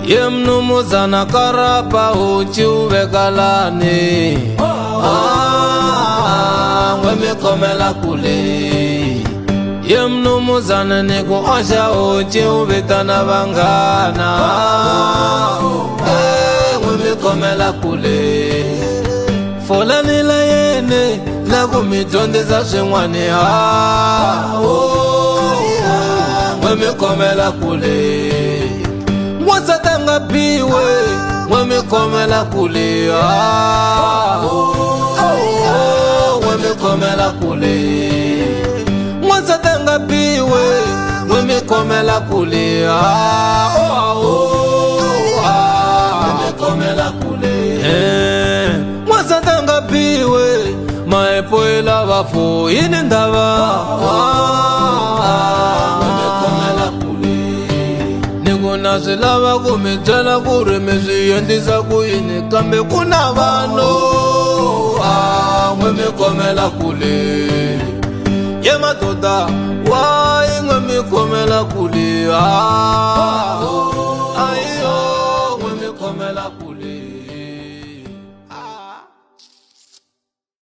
Ye mnumuzana karapa uchi uvekalani Ngwemi komela kule Ye mnumuzana niku osha uchi uvitana vangana Ngwemi komela kule Fola nila yene Lagu mitonde za shingwani Ngwemi komela kule Mwasatanga piwe Ngwemi komela kule Ngwemi komela kule Mwasatanga piwe Ngwemi komela kule Ngwemi komela kule Mwasatanga piwe Maepo ila wafu ini ndava Ngwemi komela kule Nikuna silava kumitela kuremezi yendisa kuyini kambe kuna vano Ngwemi komela kule Ye matoda Ngwemi komela kule